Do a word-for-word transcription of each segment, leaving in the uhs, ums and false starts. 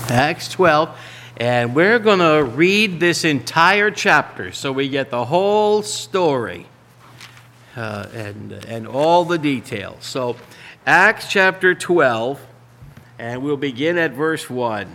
Acts twelve, and we're going to read this entire chapter so we get the whole story uh, and, and all the details. So, Acts chapter twelve, and we'll begin at verse one.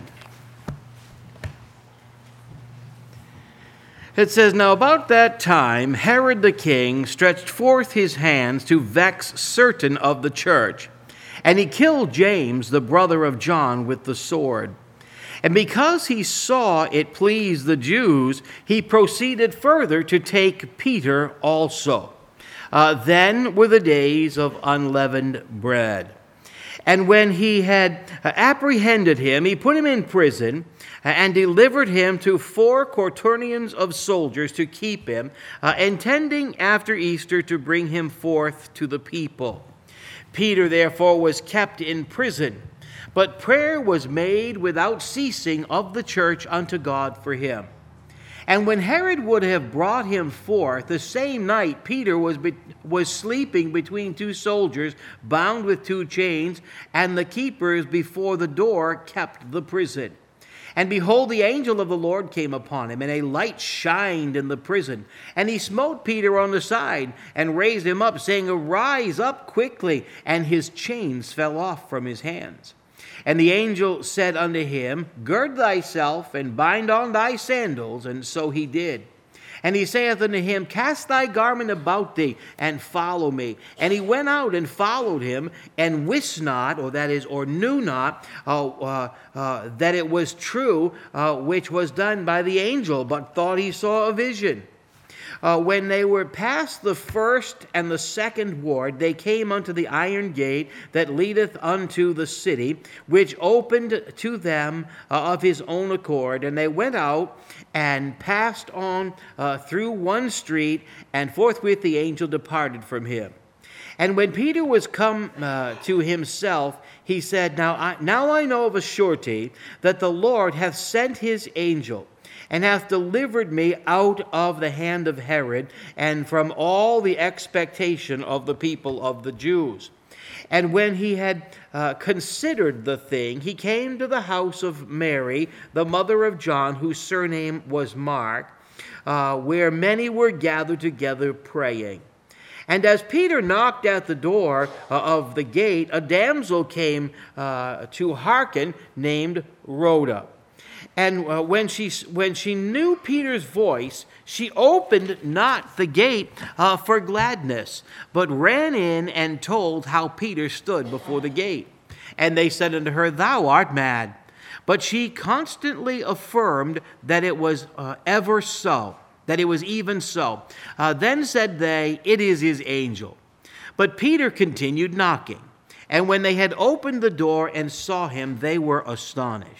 It says, "Now about that time Herod the king stretched forth his hands to vex certain of the church, and he killed James, the brother of John, with the sword. And because he saw it pleased the Jews, he proceeded further to take Peter also. Uh, then were the days of unleavened bread. And when he had apprehended him, he put him in prison and delivered him to four quaternions of soldiers to keep him, uh, intending after Easter to bring him forth to the people. Peter therefore was kept in prison, but prayer was made without ceasing of the church unto God for him. And when Herod would have brought him forth, the same night Peter was be- was sleeping between two soldiers, bound with two chains, and the keepers before the door kept the prison. And behold, the angel of the Lord came upon him, and a light shined in the prison. And he smote Peter on the side, and raised him up, saying, Arise up quickly. And his chains fell off from his hands. And the angel said unto him, Gird thyself, and bind on thy sandals. And so he did. And he saith unto him, Cast thy garment about thee, and follow me. And he went out and followed him, and wist not, or that is, or knew not, uh, uh, uh, that it was true, uh, which was done by the angel, but thought he saw a vision. Uh, when they were past the first and the second ward, they came unto the iron gate that leadeth unto the city, which opened to them uh, of his own accord. And they went out and passed on uh, through one street, and forthwith the angel departed from him. And when Peter was come uh, to himself, he said, Now I, now I know of a surety that the Lord hath sent his angel, and hath delivered me out of the hand of Herod, and from all the expectation of the people of the Jews. And when he had uh, considered the thing, he came to the house of Mary, the mother of John, whose surname was Mark, uh, where many were gathered together praying. And as Peter knocked at the door uh, of the gate, a damsel came uh, to hearken, named Rhoda. And uh, when she when she knew Peter's voice, she opened not the gate uh, for gladness, but ran in and told how Peter stood before the gate. And they said unto her, Thou art mad. But she constantly affirmed that it was uh, ever so, that it was even so. Uh, then said they, It is his angel. But Peter continued knocking. And when they had opened the door and saw him, they were astonished.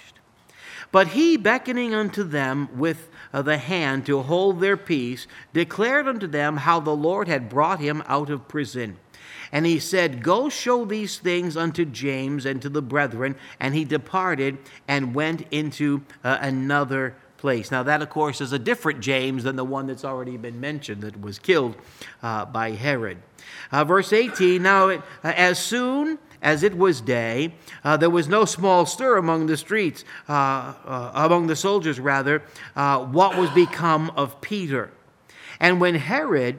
But he, beckoning unto them with uh, the hand to hold their peace, declared unto them how the Lord had brought him out of prison. And he said, Go show these things unto James and to the brethren. And he departed and went into uh, another place. Now that, of course, is a different James than the one that's already been mentioned that was killed uh, by Herod. Uh, verse eighteen, Now it, uh, as soon as it was day, uh, there was no small stir among the streets, uh, uh, among the soldiers rather, uh, what was become of Peter. And when Herod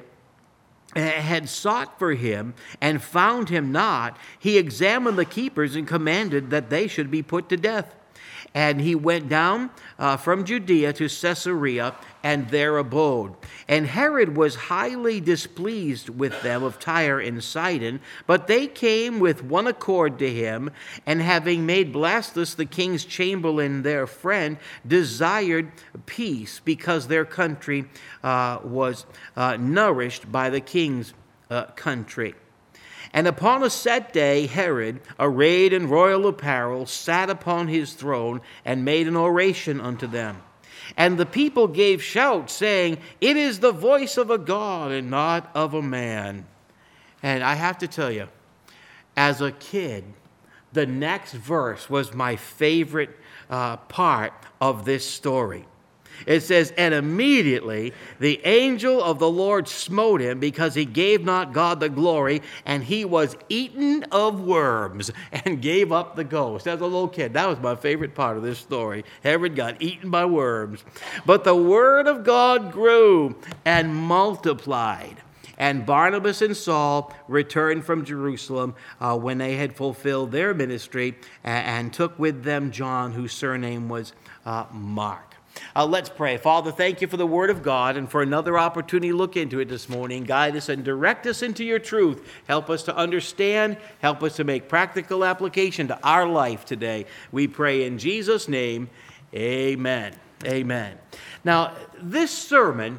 had sought for him and found him not, he examined the keepers and commanded that they should be put to death. And he went down uh, from Judea to Caesarea, and there abode. And Herod was highly displeased with them of Tyre and Sidon, but they came with one accord to him, and having made Blastus the king's chamberlain their friend, desired peace, because their country uh, was uh, nourished by the king's uh, country. And upon a set day, Herod, arrayed in royal apparel, sat upon his throne and made an oration unto them. And the people gave shouts, saying, It is the voice of a God and not of a man. And I have to tell you, as a kid, the next verse was my favorite uh, part of this story. It says, and immediately the angel of the Lord smote him because he gave not God the glory, and he was eaten of worms and gave up the ghost. As a little kid, that was my favorite part of this story. Herod got eaten by worms. But the word of God grew and multiplied. And Barnabas and Saul returned from Jerusalem uh, when they had fulfilled their ministry, and, and took with them John, whose surname was uh, Mark. Uh, let's pray. Father, thank you for the word of God and for another opportunity to look into it this morning. Guide us and direct us into your truth. Help us to understand. Help us to make practical application to our life today. We pray in Jesus' name, amen. Amen. Now, this sermon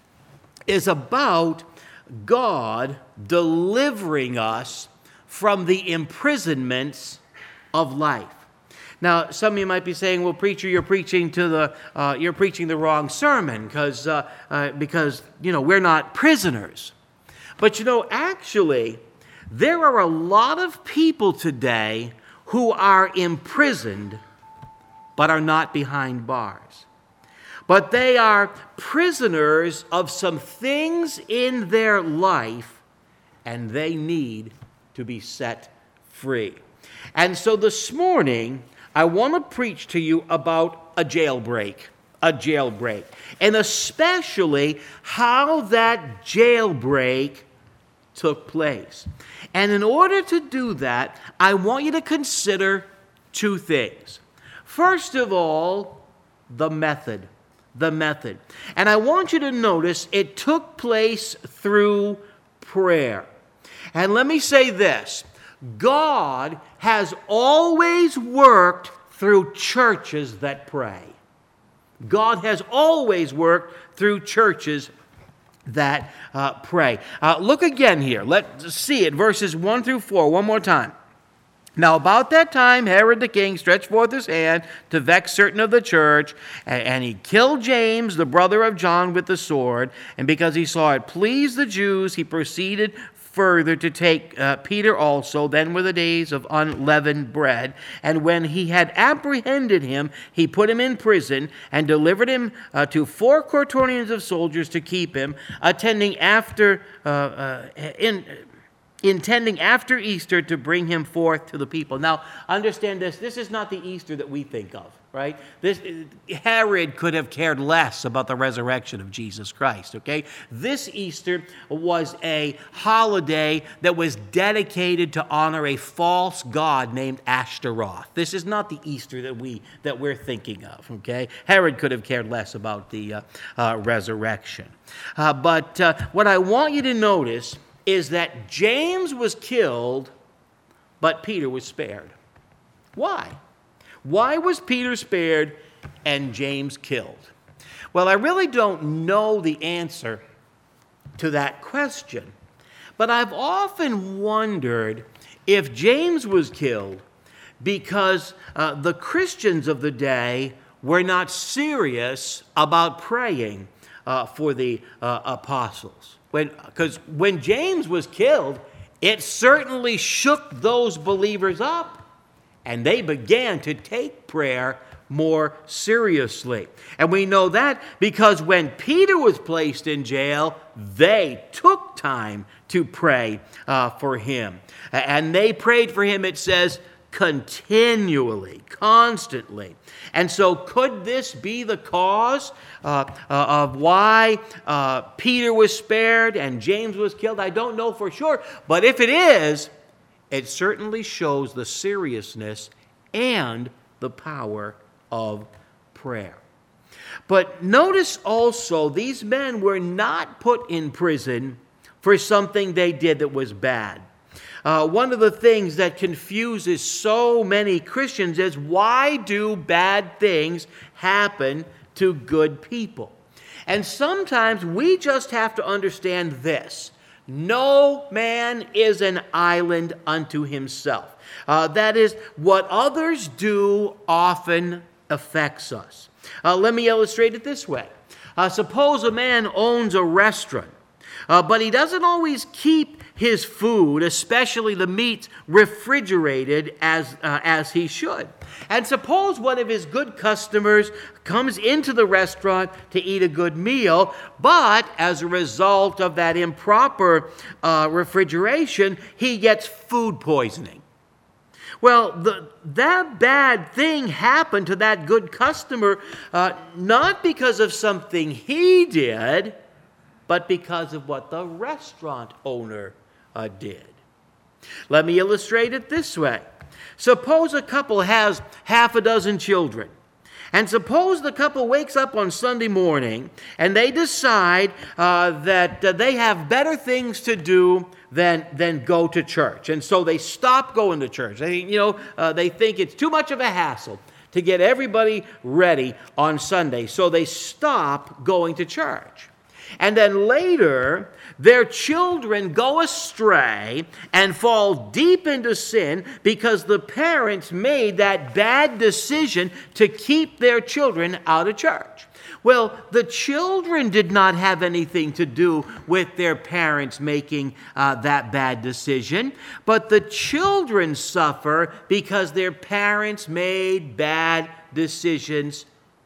is about God delivering us from the imprisonments of life. Now, some of you might be saying, "Well, preacher, you're preaching to the uh, you're preaching the wrong sermon because uh, uh, because you know we're not prisoners." But you know, actually, there are a lot of people today who are imprisoned, but are not behind bars. But they are prisoners of some things in their life, and they need to be set free. And so this morning, I want to preach to you about a jailbreak, a jailbreak, and especially how that jailbreak took place. And in order to do that, I want you to consider two things. First of all, the method. The method. And I want you to notice it took place through prayer. And let me say this. God has always worked through churches that pray. God has always worked through churches that uh, pray. Uh, look again here. Let's see it. Verses one through four. One more time. Now about that time, Herod the king stretched forth his hand to vex certain of the church, and he killed James, the brother of John, with the sword. And because he saw it pleased the Jews, he proceeded further to take uh, Peter also. Then were the days of unleavened bread. And when he had apprehended him, he put him in prison and delivered him uh, to four quaternions of soldiers to keep him, attending after uh, uh, in. intending after Easter to bring him forth to the people. Now, understand this. This is not the Easter that we think of, right? This Herod could have cared less about the resurrection of Jesus Christ, okay? This Easter was a holiday that was dedicated to honor a false god named Ashtaroth. This is not the Easter that, we, that we're thinking of, okay? Herod could have cared less about the uh, uh, resurrection. Uh, but uh, what I want you to notice is that James was killed, but Peter was spared. Why? Why was Peter spared and James killed? Well, I really don't know the answer to that question, but I've often wondered if James was killed because uh, the Christians of the day were not serious about praying uh, for the uh, apostles. When, because when James was killed, it certainly shook those believers up, and they began to take prayer more seriously. And we know that because when Peter was placed in jail, they took time to pray uh, for him. And they prayed for him, it says, continually, constantly. And so could this be the cause uh, uh, of why uh, Peter was spared and James was killed? I don't know for sure. But if it is, it certainly shows the seriousness and the power of prayer. But notice also, these men were not put in prison for something they did that was bad. Uh, one of the things that confuses so many Christians is, why do bad things happen to good people? And sometimes we just have to understand this. No man is an island unto himself. Uh, that is, what others do often affects us. Uh, let me illustrate it this way. Uh, suppose a man owns a restaurant. Uh, but he doesn't always keep his food, especially the meats, refrigerated as, uh, as he should. And suppose one of his good customers comes into the restaurant to eat a good meal, but as a result of that improper uh, refrigeration, he gets food poisoning. Well, the, that bad thing happened to that good customer uh, not because of something he did, but because of what the restaurant owner uh, did. Let me illustrate it this way. Suppose a couple has half a dozen children. And suppose the couple wakes up on Sunday morning and they decide uh, that uh, they have better things to do than, than go to church. And so they stop going to church. They, you know, uh, they think it's too much of a hassle to get everybody ready on Sunday. So they stop going to church. And then later, their children go astray and fall deep into sin because the parents made that bad decision to keep their children out of church. Well, the children did not have anything to do with their parents making uh, that bad decision, but the children suffer because their parents made bad decisions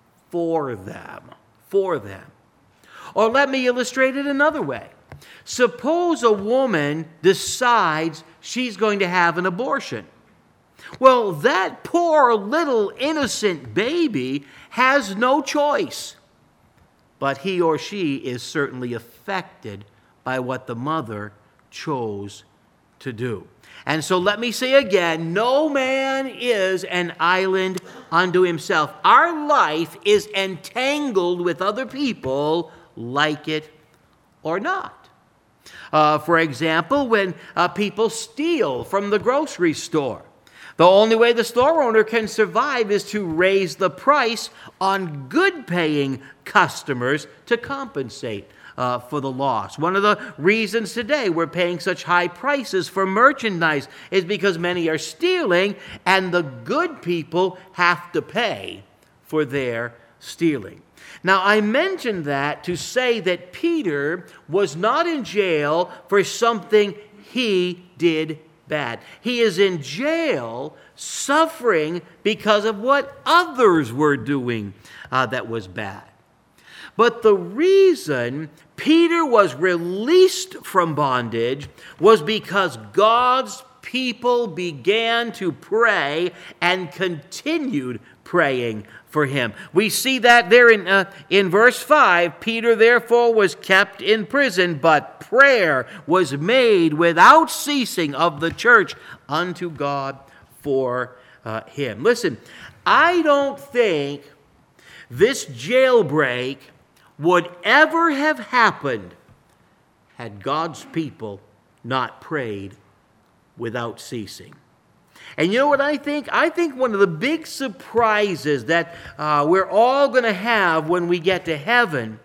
for them, for them. Or let me illustrate it another way. Suppose a woman decides she's going to have an abortion. Well, that poor little innocent baby has no choice. But he or she is certainly affected by what the mother chose to do. And so let me say again, no man is an island unto himself. Our life is entangled with other people, like it or not. Uh, for example, when uh, people steal from the grocery store, the only way the store owner can survive is to raise the price on good-paying customers to compensate uh, for the loss. One of the reasons today we're paying such high prices for merchandise is because many are stealing, and the good people have to pay for their stealing. Now, I mentioned that to say that Peter was not in jail for something he did bad. He is in jail suffering because of what others were doing uh, that was bad. But the reason Peter was released from bondage was because God's people began to pray and continued praying for him. We see that there in, uh, in verse five. Peter therefore was kept in prison, but prayer was made without ceasing of the church unto God for uh, him. Listen, I don't think this jailbreak would ever have happened had God's people not prayed without ceasing. And you know what I think? I think one of the big surprises that uh, we're all going to have when we get to heaven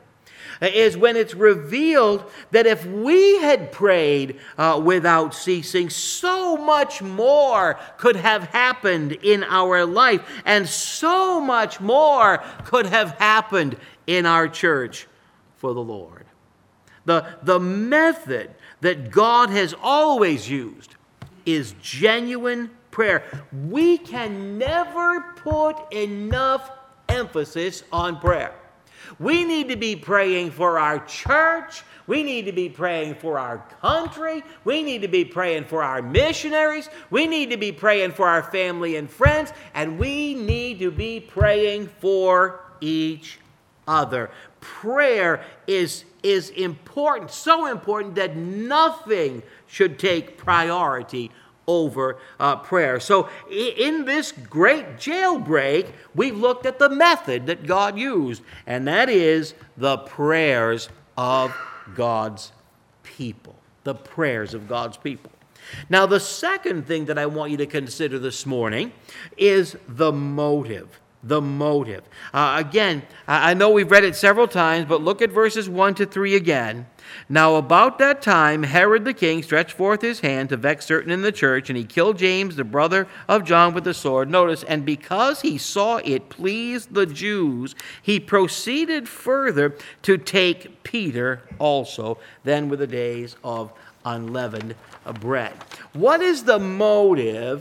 is when it's revealed that if we had prayed uh, without ceasing, so much more could have happened in our life, and so much more could have happened in our church for the Lord. The, the method that God has always used is genuine prayer. We can never put enough emphasis on prayer. We need to be praying for our church. We need to be praying for our country. We need to be praying for our missionaries. We need to be praying for our family and friends. And we need to be praying for each other. Prayer is, is important, so important that nothing should take priority over uh, prayer. So in this great jailbreak, we've looked at the method that God used, and that is the prayers of God's people. The prayers of God's people. Now, the second thing that I want you to consider this morning is the motive. the motive. Uh, again, I know we've read it several times, but look at verses one to three again. Now about that time, Herod the king stretched forth his hand to vex certain in the church, and he killed James, the brother of John, with the sword. Notice, and because he saw it pleased the Jews, he proceeded further to take Peter also. Then were the days of unleavened bread. What is the motive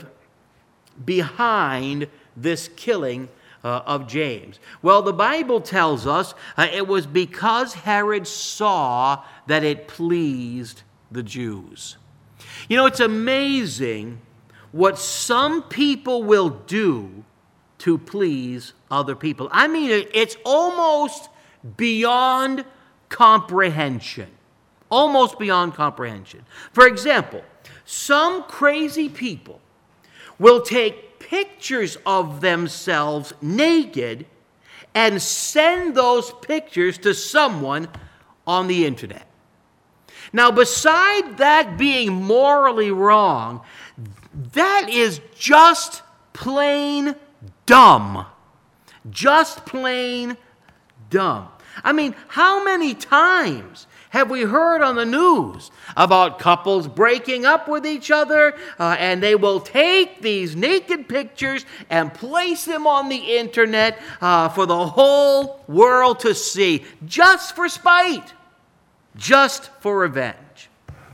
behind this killing Uh, of James? Well, the Bible tells us uh, it was because Herod saw that it pleased the Jews. You know, it's amazing what some people will do to please other people. I mean, it's almost beyond comprehension. Almost beyond comprehension. For example, some crazy people will take pictures of themselves naked and send those pictures to someone on the internet. Now, beside that being morally wrong, that is just plain dumb. Just plain dumb. I mean, how many times have we heard on the news about couples breaking up with each other, uh, and they will take these naked pictures and place them on the internet uh, for the whole world to see, just for spite, just for revenge?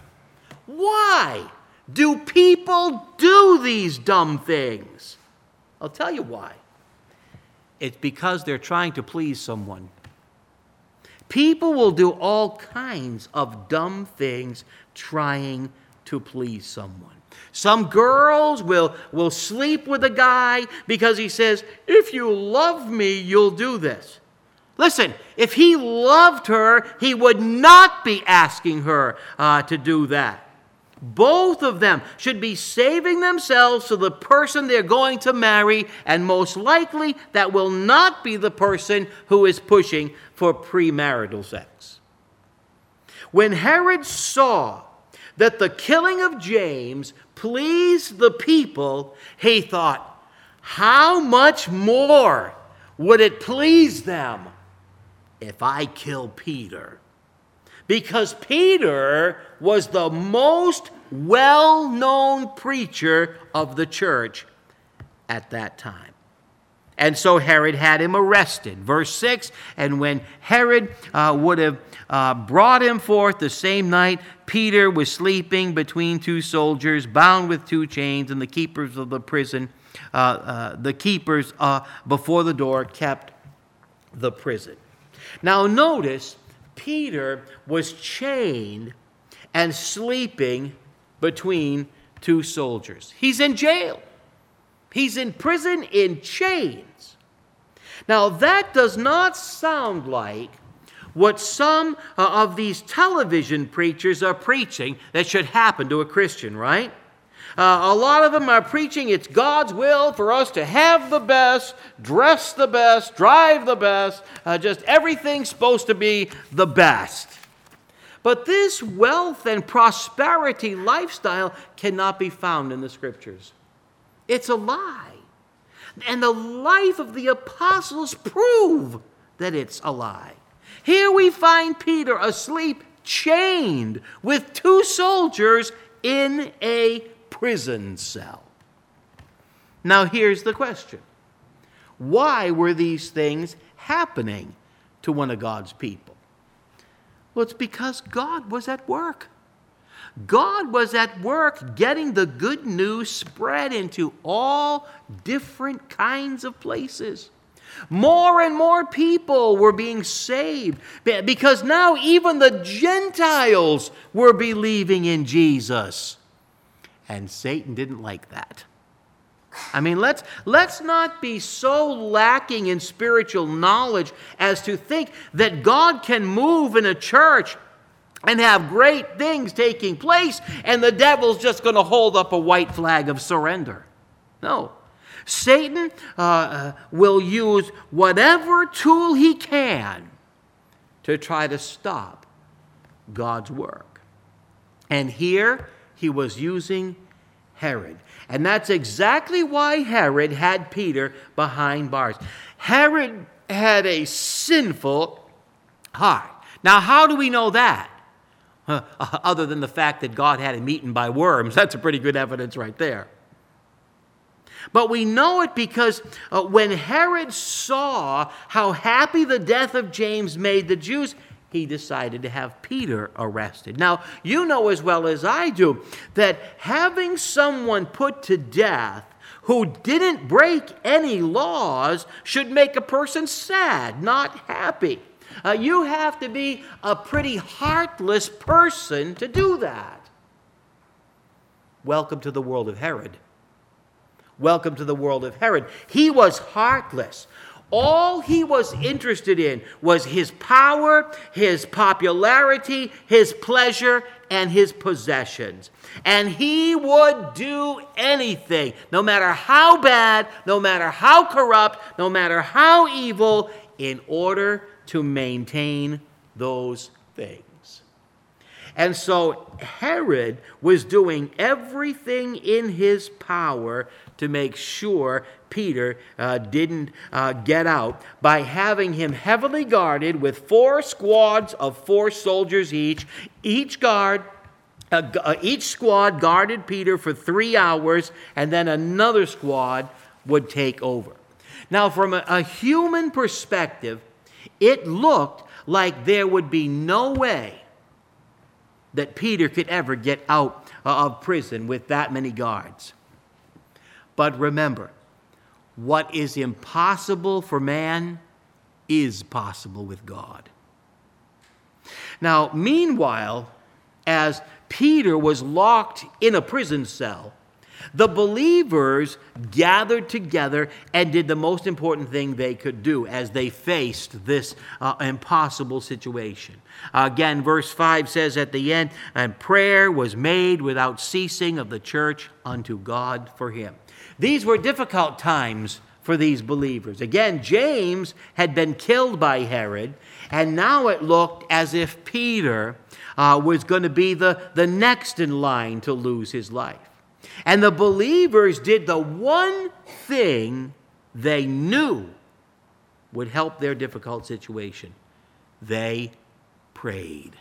Why do people do these dumb things? I'll tell you why. It's because they're trying to please someone. People will do all kinds of dumb things trying to please someone. Some girls will, will sleep with a guy because he says, if you love me, you'll do this. Listen, if he loved her, he would not be asking her uh, to do that. Both of them should be saving themselves for the person they're going to marry, and most likely that will not be the person who is pushing for premarital sex. When Herod saw that the killing of James pleased the people, he thought, how much more would it please them if I kill Peter? Because Peter was the most well-known preacher of the church at that time. And so Herod had him arrested. Verse six, and when Herod uh, would have uh, brought him forth the same night, Peter was sleeping between two soldiers, bound with two chains, and the keepers of the prison, uh, uh, the keepers uh, before the door kept the prison. Now notice, Peter was chained and sleeping between two soldiers. He's in jail. He's in prison in chains. Now, that does not sound like what some uh, of these television preachers are preaching that should happen to a Christian, right? Uh, a lot of them are preaching it's God's will for us to have the best, dress the best, drive the best, uh, just everything's supposed to be the best. But this wealth and prosperity lifestyle cannot be found in the Scriptures. It's a lie. And the life of the apostles prove that it's a lie. Here we find Peter asleep, chained with two soldiers in a prison cell. Now here's the question. Why were these things happening to one of God's people? Well, it's because God was at work. God was at work getting the good news spread into all different kinds of places. More and more people were being saved because now even the Gentiles were believing in Jesus. And Satan didn't like that. I mean, let's, let's not be so lacking in spiritual knowledge as to think that God can move in a church and have great things taking place and the devil's just going to hold up a white flag of surrender. No. Satan uh, uh, will use whatever tool he can to try to stop God's work. And here he was using Herod. And that's exactly why Herod had Peter behind bars. Herod had a sinful heart. Now, how do we know that? Uh, other than the fact that God had him eaten by worms. That's a pretty good evidence right there. But we know it because uh, when Herod saw how happy the death of James made the Jews, he decided to have Peter arrested. Now, you know as well as I do that having someone put to death who didn't break any laws should make a person sad, not happy. Uh, you have to be a pretty heartless person to do that. Welcome to the world of Herod. Welcome to the world of Herod. He was heartless. All he was interested in was his power, his popularity, his pleasure, and his possessions. And he would do anything, no matter how bad, no matter how corrupt, no matter how evil, in order to maintain those things. And so Herod was doing everything in his power to make sure Peter uh, didn't uh, get out by having him heavily guarded with four squads of four soldiers each. Each guard, uh, uh, each squad guarded Peter for three hours, and then another squad would take over. Now, from a, a human perspective, it looked like there would be no way that Peter could ever get out of prison with that many guards. But remember, what is impossible for man is possible with God. Now, meanwhile, as Peter was locked in a prison cell, the believers gathered together and did the most important thing they could do as they faced this uh, impossible situation. Uh, again, verse five says at the end, and prayer was made without ceasing of the church unto God for him. These were difficult times for these believers. Again, James had been killed by Herod, and now it looked as if Peter uh, was going to be the, the next in line to lose his life. And the believers did the one thing they knew would help their difficult situation. They prayed.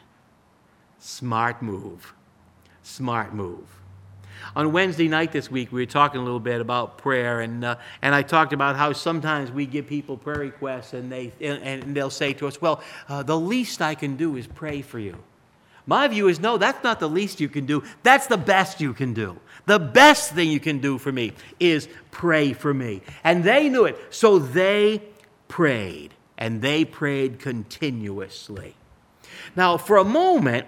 Smart move. Smart move. On Wednesday night this week, we were talking a little bit about prayer, and uh, and I talked about how sometimes we give people prayer requests, and they and, and they'll say to us, "Well, uh, the least I can do is pray for you." My view is, no, that's not the least you can do. That's the best you can do. The best thing you can do for me is pray for me. And they knew it, so they prayed, and they prayed continuously. Now, for a moment,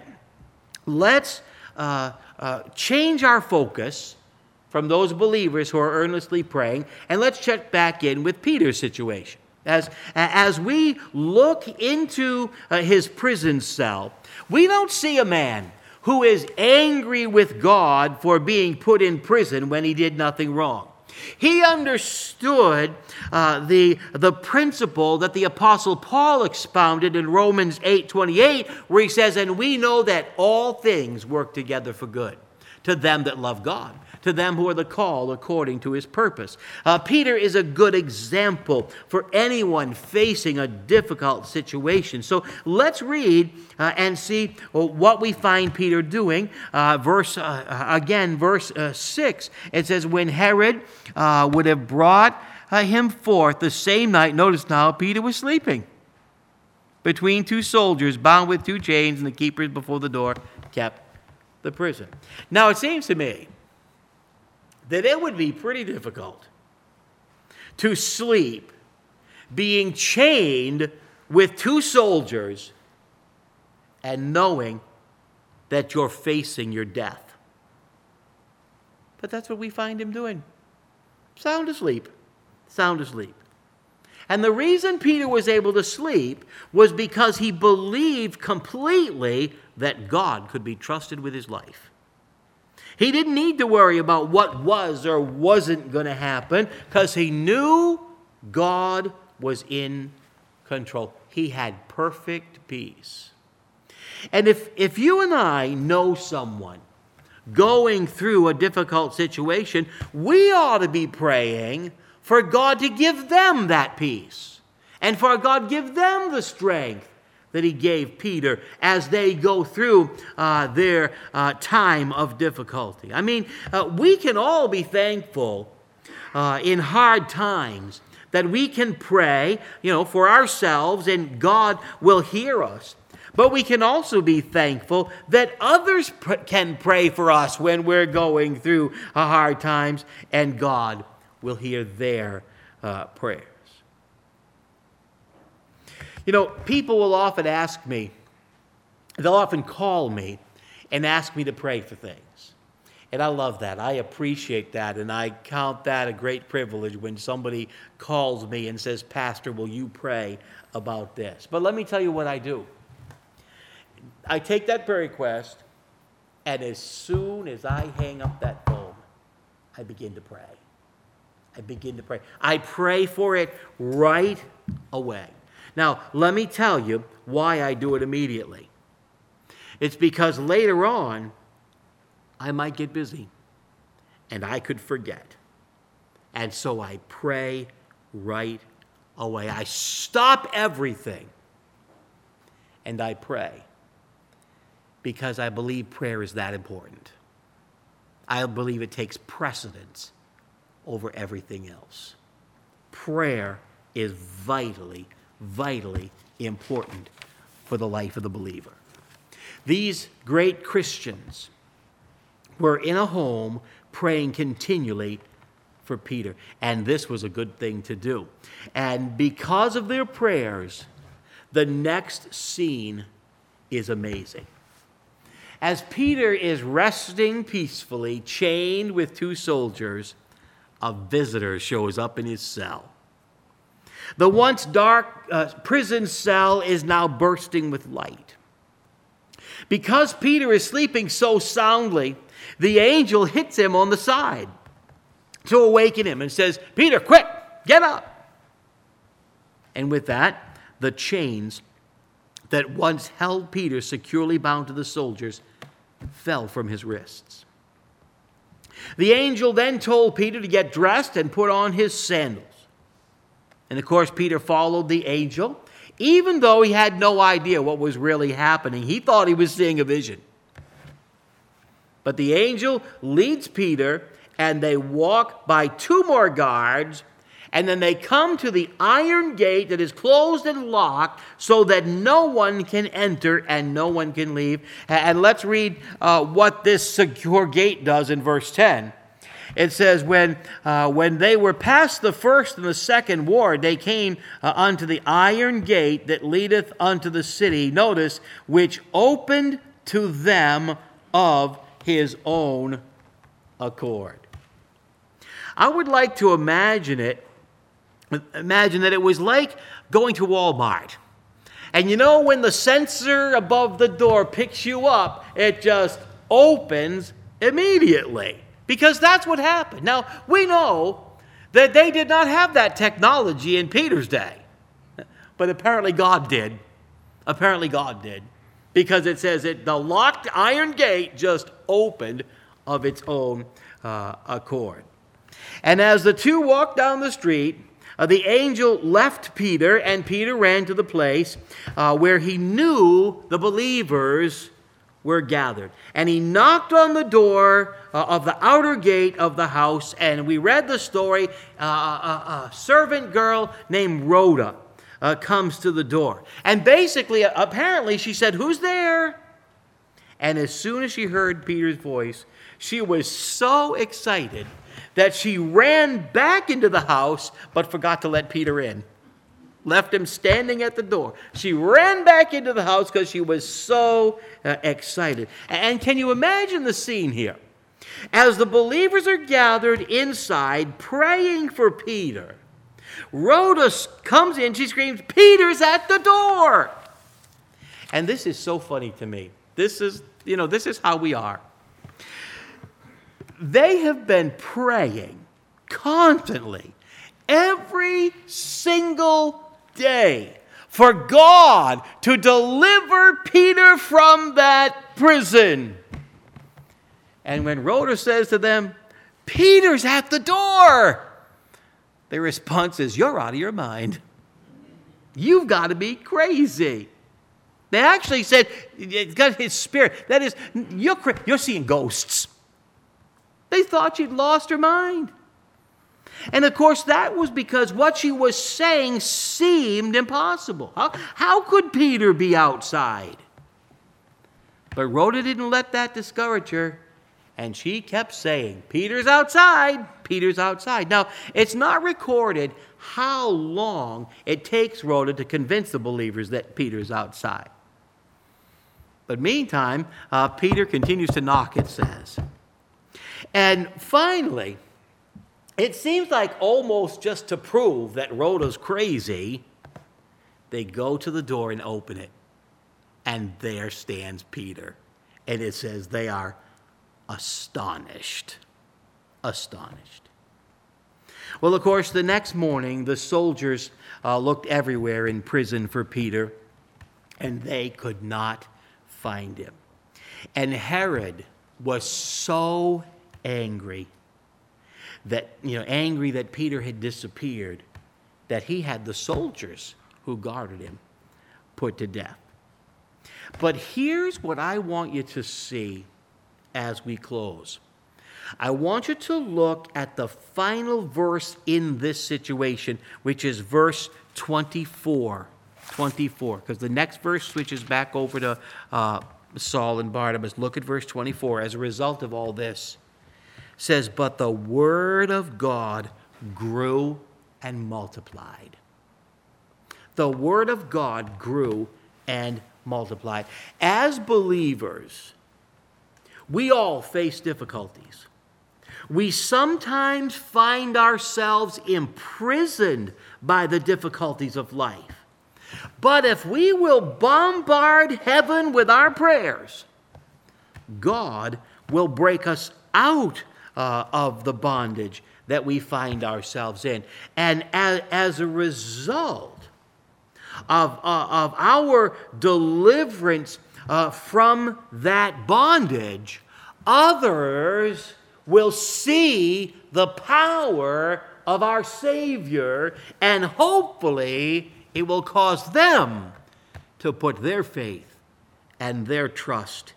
let's uh, uh, change our focus from those believers who are earnestly praying, and let's check back in with Peter's situation. As, as we look into uh, his prison cell, we don't see a man who is angry with God for being put in prison when he did nothing wrong. He understood uh, the, the principle that the Apostle Paul expounded in Romans eight twenty-eight, where he says, and we know that all things work together for good to them that love God, to them who are the called according to his purpose. Uh, Peter is a good example for anyone facing a difficult situation. So let's read uh, and see what we find Peter doing. Uh, verse uh, again, verse uh, six. It says, when Herod uh, would have brought uh, him forth the same night. Notice now, Peter was sleeping between two soldiers, bound with two chains, and the keepers before the door kept the prison. Now, it seems to me that it would be pretty difficult to sleep being chained with two soldiers and knowing that you're facing your death. But that's what we find him doing. Sound asleep. Sound asleep. And the reason Peter was able to sleep was because he believed completely that God could be trusted with his life. He didn't need to worry about what was or wasn't going to happen because he knew God was in control. He had perfect peace. And if, if you and I know someone going through a difficult situation, we ought to be praying for God to give them that peace and for God to give them the strength that he gave Peter as they go through uh, their uh, time of difficulty. I mean, uh, we can all be thankful uh, in hard times that we can pray, you know, for ourselves and God will hear us. But we can also be thankful that others pr- can pray for us when we're going through uh, hard times and God will hear their uh, prayers. You know, people will often ask me, they'll often call me and ask me to pray for things. And I love that. I appreciate that. And I count that a great privilege when somebody calls me and says, Pastor, will you pray about this? But let me tell you what I do. I take that prayer request, and as soon as I hang up that phone, I begin to pray. I begin to pray. I pray for it right away. Now, let me tell you why I do it immediately. It's because later on, I might get busy, and I could forget. And so I pray right away. I stop everything, and I pray, because I believe prayer is that important. I believe it takes precedence over everything else. Prayer is vitally vitally important for the life of the believer. These great Christians were in a home praying continually for Peter, and this was a good thing to do. And because of their prayers, the next scene is amazing. As Peter is resting peacefully, chained with two soldiers, a visitor shows up in his cell. The once dark uh, prison cell is now bursting with light. Because Peter is sleeping so soundly, the angel hits him on the side to awaken him and says, Peter, quick, get up. And with that, the chains that once held Peter securely bound to the soldiers fell from his wrists. The angel then told Peter to get dressed and put on his sandals. And of course, Peter followed the angel, even though he had no idea what was really happening. He thought he was seeing a vision. But the angel leads Peter, and they walk by two more guards, and then they come to the iron gate that is closed and locked so that no one can enter and no one can leave. And let's read uh, what this secure gate does in verse ten. It says, when uh, when they were past the first and the second ward, they came uh, unto the iron gate that leadeth unto the city, notice, which opened to them of his own accord. I would like to imagine it, imagine that it was like going to Walmart. And you know, when the sensor above the door picks you up, it just opens immediately. Because that's what happened. Now, we know that they did not have that technology in Peter's day. But apparently God did. Apparently God did. Because it says that the locked iron gate just opened of its own uh, accord. And as the two walked down the street, uh, the angel left Peter, and Peter ran to the place uh, where he knew the believers were gathered. And he knocked on the door uh, of the outer gate of the house, and we read the story. Uh, a, a servant girl named Rhoda uh, comes to the door. And basically, apparently, she said, "Who's there?" And as soon as she heard Peter's voice, she was so excited that she ran back into the house, but forgot to let Peter in. Left him standing at the door. She ran back into the house because she was so uh, excited. And can you imagine the scene here? As the believers are gathered inside praying for Peter, Rhoda comes in, she screams, "Peter's at the door!" And this is so funny to me. This is, you know, this is how we are. They have been praying constantly, every single day, for God to deliver Peter from that prison. And when Rhoda says to them, "Peter's at the door," their response is, "You're out of your mind. You've got to be crazy." They actually said, "It's got his spirit." That is, you're, you're seeing ghosts. They thought she'd lost her mind. And of course, that was because what she was saying seemed impossible. How, how could Peter be outside? But Rhoda didn't let that discourage her. And she kept saying, "Peter's outside, Peter's outside." Now, it's not recorded how long it takes Rhoda to convince the believers that Peter's outside. But meantime, uh, Peter continues to knock, it says. And finally, it seems like almost just to prove that Rhoda's crazy, they go to the door and open it. And there stands Peter. And it says they are astonished. Astonished. Well, of course, the next morning, the soldiers uh, looked everywhere in prison for Peter, and they could not find him. And Herod was so angry that, you know, angry that Peter had disappeared, that he had the soldiers who guarded him put to death. But here's what I want you to see as we close. I want you to look at the final verse in this situation, which is verse twenty-four. twenty-four, because the next verse switches back over to uh, Saul and Barnabas. Look at verse twenty-four. As a result of all this, it says, "But the word of God grew and multiplied." The word of God grew and multiplied. As believers, we all face difficulties. We sometimes find ourselves imprisoned by the difficulties of life. But if we will bombard heaven with our prayers, God will break us out uh, of the bondage that we find ourselves in. And as, as a result of, uh, of our deliverance uh, from that bondage, others will see the power of our Savior, and hopefully it will cause them to put their faith and their trust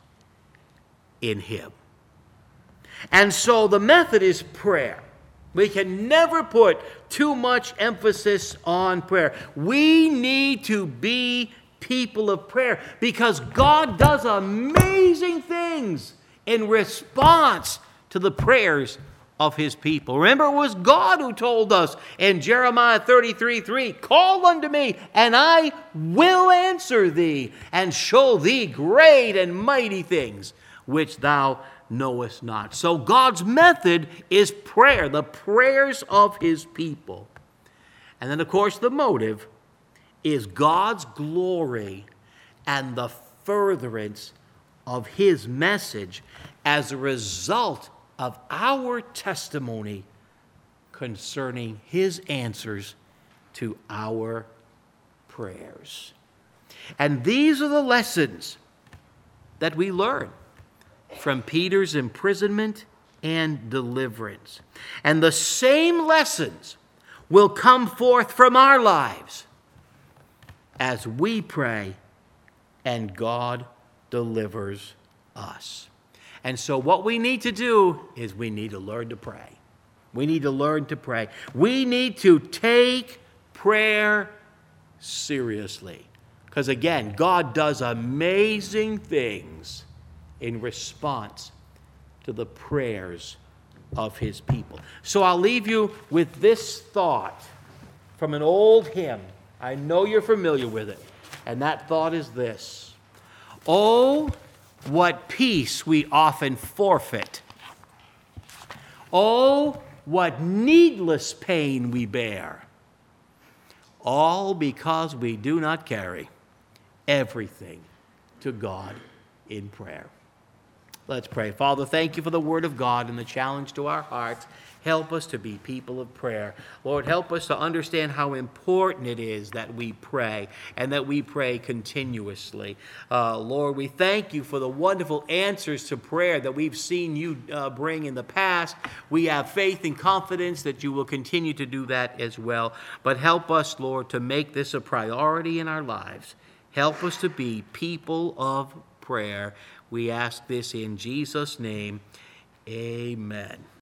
in Him. And so the method is prayer. We can never put too much emphasis on prayer. We need to be people of prayer because God does amazing things in response to the prayers of His people. Remember, it was God who told us in Jeremiah thirty-three three, "Call unto me, and I will answer thee, and show thee great and mighty things, which thou knowest not." So God's method is prayer, the prayers of His people. And then, of course, the motive is God's glory and the furtherance of His message as a result of our testimony concerning His answers to our prayers. And these are the lessons that we learn from Peter's imprisonment and deliverance. And the same lessons will come forth from our lives as we pray and God delivers us. And so what we need to do is we need to learn to pray. We need to learn to pray. We need to take prayer seriously. Because again, God does amazing things in response to the prayers of His people. So I'll leave you with this thought from an old hymn. I know you're familiar with it. And that thought is this: "Oh, what peace we often forfeit. Oh, what needless pain we bear. All because we do not carry everything to God in prayer." Let's pray. Father, thank you for the word of God and the challenge to our hearts. Help us to be people of prayer. Lord, help us to understand how important it is that we pray and that we pray continuously. Uh, Lord, we thank you for the wonderful answers to prayer that we've seen you uh, bring in the past. We have faith and confidence that you will continue to do that as well. But help us, Lord, to make this a priority in our lives. Help us to be people of prayer. We ask this in Jesus' name. Amen.